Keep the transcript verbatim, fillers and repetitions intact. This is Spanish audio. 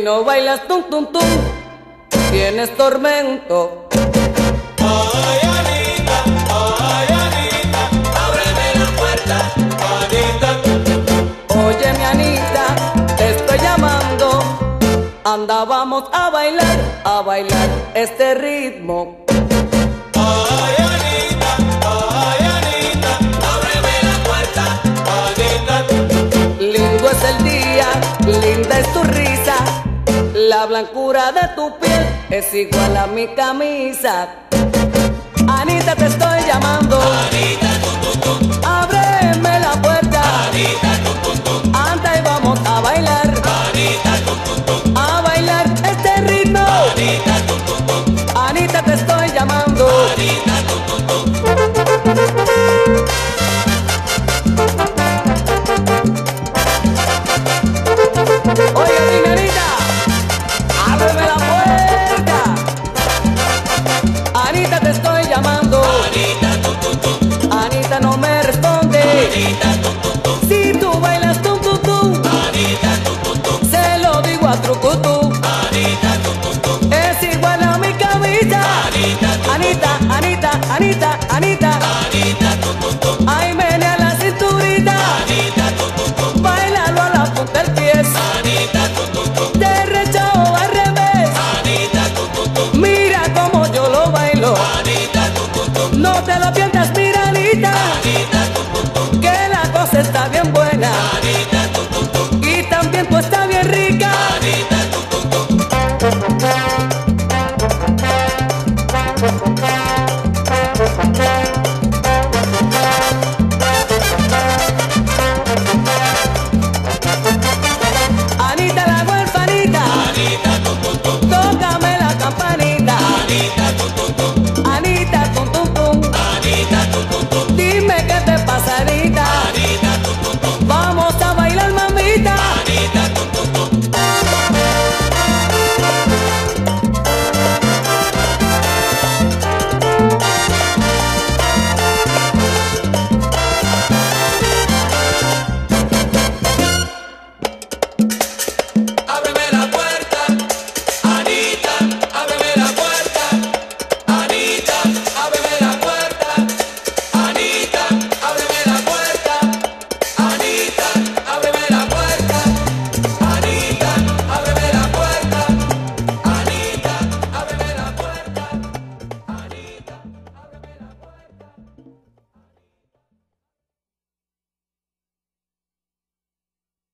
no bailas tum tum tum, tienes tormento. Ay, Anita, ay, Anita, ábreme la puerta, Anita. Oye, mi Anita, te estoy llamando. Anda, vamos a bailar, a bailar este ritmo. Ay, Anita, ay, Anita, ábreme la puerta, Anita. Lindo es el día, linda es tu risa, la blancura de tu piel es igual a mi camisa. Anita, te estoy llamando. Anita, tum, tum, tum. Ábreme la puerta. Anita, tum, tum, tum. Anda y vamos a bailar, Anita, tum, tum, tum. a bailar este ritmo. Anita, tum, tum, tum. Anita, te estoy llamando. Anita, tum, tum, tum. Oye, dime, Anita, ábreme la puerta. Anita, te estoy llamando. Anita, tum, tum, tum. Anita, no me responde. Anita, tum, tum, tum. Si tú bailas tum tum tum, Anita, tum, tum, tum. se lo digo a trucutú. Anita, tum, tum, tum. Es igual a mi camisa. Anita, tum, Anita, Anita, Anita, Anita. Anita, tum, tum, tum. Ay, menea la cinturita. Anita, tum, tum, tum. Báilalo a la punta del pie. Anita, tum, tum, tum. Derecha o al revés. Anita, tum, tum, tum. Mira cómo yo lo bailo. Anita, tum, tum, tum. No te lo pierdas,